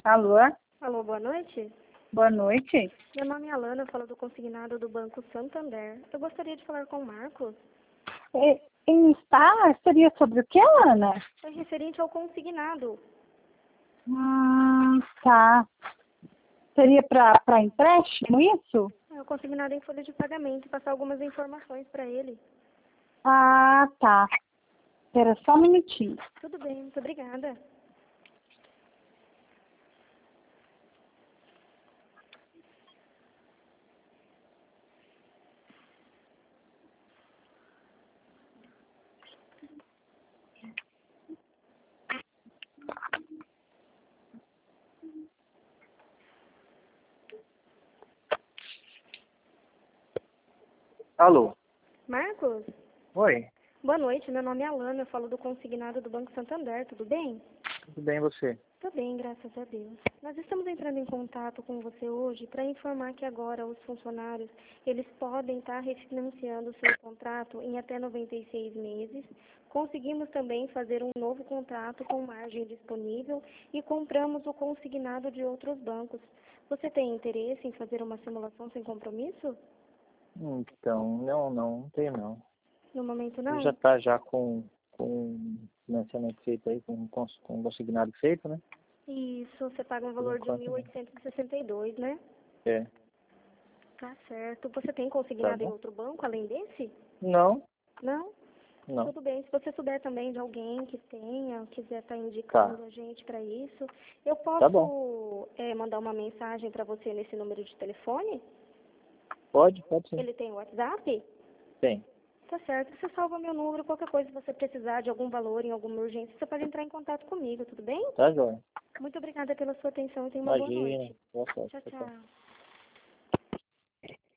Alô? Alô, boa noite. Boa noite. Meu nome é Alana, eu falo do consignado do Banco Santander. Eu gostaria de falar com o Marcos. Seria sobre o que, Alana? É referente ao consignado. Tá. Seria para empréstimo, isso? É o consignado em folha de pagamento, passar algumas informações para ele. Ah, tá. Espera só um minutinho. Tudo bem, muito obrigada. Alô? Marcos? Oi, Boa noite, meu nome é Alana, eu falo do consignado do Banco Santander, tudo bem? tudo bem você? Tudo bem, graças a Deus. Nós estamos entrando em contato com você hoje para informar que agora os funcionários, eles podem estar refinanciando o seu contrato em até 96 meses. Conseguimos também fazer um novo contrato com margem disponível e compramos o consignado de outros bancos. Você tem interesse em fazer uma simulação sem compromisso? Então, não tenho não. No momento Você não? já está já com financiamento feito aí, com consignado feito, né? Isso, você paga um valor de enquanto não. 1.862, né? É, Tá certo. Você tem tá consignado em bom? outro banco além desse? Não, Não? não. Tudo bem. Se você souber também de alguém que tenha, quiser estar Tá, indicando a gente para isso, eu tá bom. posso mandar uma mensagem para você nesse número de telefone? Pode sim. Ele tem WhatsApp? Tem. Tá certo. Você salva meu número, qualquer coisa, se você precisar de algum valor, em alguma urgência, você pode entrar em contato comigo, tudo bem? Tá, joia. Muito obrigada pela sua atenção e tenha uma boa Imagina. noite. Boa sorte. Tchau, Tchau, tchau. tchau.